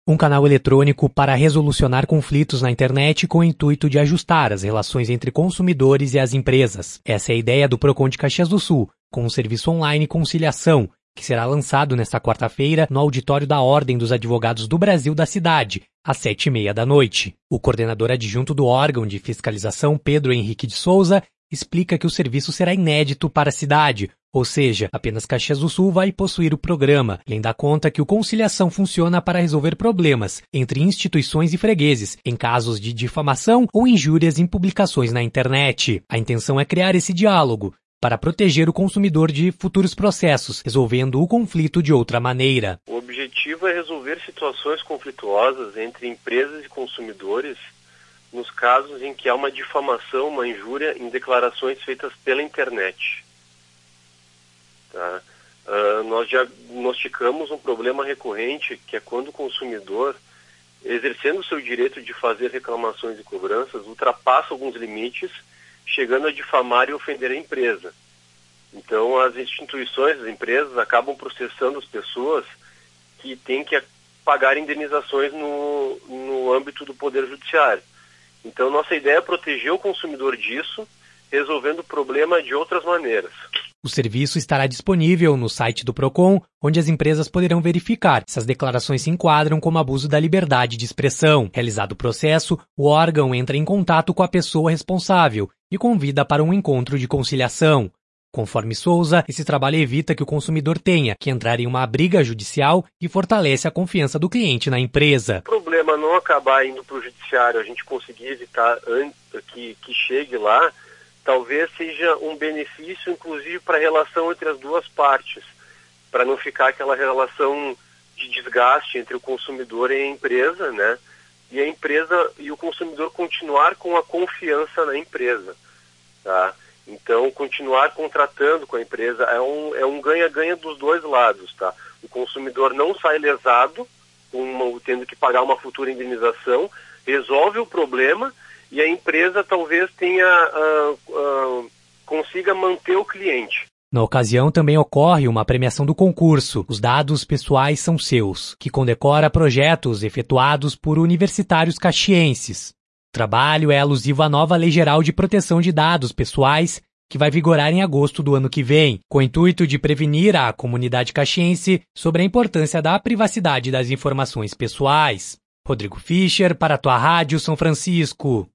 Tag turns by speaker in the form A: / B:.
A: Um canal eletrônico para resolucionar conflitos na internet com o intuito de ajustar as relações entre consumidores e as empresas. Essa é a ideia do Procon de Caxias do Sul, com o serviço online Conciliação, que será lançado nesta quarta-feira no auditório da Ordem dos Advogados do Brasil da cidade, às 19h30. O coordenador adjunto do órgão de fiscalização, Pedro Henrique de Souza, explica que o serviço será inédito para a cidade, ou seja, apenas Caxias do Sul vai possuir o programa. Além da conta que o Conciliação funciona para resolver problemas entre instituições e fregueses, em casos de difamação ou injúrias em publicações na internet. A intenção é criar esse diálogo, para proteger o consumidor de futuros processos, resolvendo o conflito de outra maneira.
B: O objetivo é resolver situações conflituosas entre empresas e consumidores nos casos em que há uma difamação, uma injúria em declarações feitas pela internet. Tá? Nós diagnosticamos um problema recorrente, que é quando o consumidor, exercendo o seu direito de fazer reclamações e cobranças, ultrapassa alguns limites, chegando a difamar e ofender a empresa. Então, as instituições, as empresas, acabam processando as pessoas que têm que pagar indenizações no âmbito do Poder Judiciário. Então, nossa ideia é proteger o consumidor disso, resolvendo o problema de outras maneiras.
A: O serviço estará disponível no site do Procon, onde as empresas poderão verificar se as declarações se enquadram como abuso da liberdade de expressão. Realizado o processo, o órgão entra em contato com a pessoa responsável e convida para um encontro de conciliação. Conforme Souza, esse trabalho evita que o consumidor tenha que entrar em uma briga judicial e fortalece a confiança do cliente na empresa.
B: O problema não acabar indo para o judiciário, a gente conseguir evitar que chegue lá, talvez seja um benefício, inclusive, para a relação entre as duas partes, para não ficar aquela relação de desgaste entre o consumidor e a empresa, né? E a empresa e o consumidor continuar com a confiança na empresa, tá? Então, continuar contratando com a empresa é um ganha-ganha dos dois lados, tá? O consumidor não sai lesado, tendo que pagar uma futura indenização, resolve o problema e a empresa talvez consiga manter o cliente.
A: Na ocasião também ocorre uma premiação do concurso, Os Dados Pessoais São Seus, que condecora projetos efetuados por universitários caxienses. O trabalho é alusivo à nova Lei Geral de Proteção de Dados Pessoais, que vai vigorar em agosto do ano que vem, com o intuito de prevenir a comunidade caxiense sobre a importância da privacidade das informações pessoais. Rodrigo Fischer, para a tua Rádio São Francisco.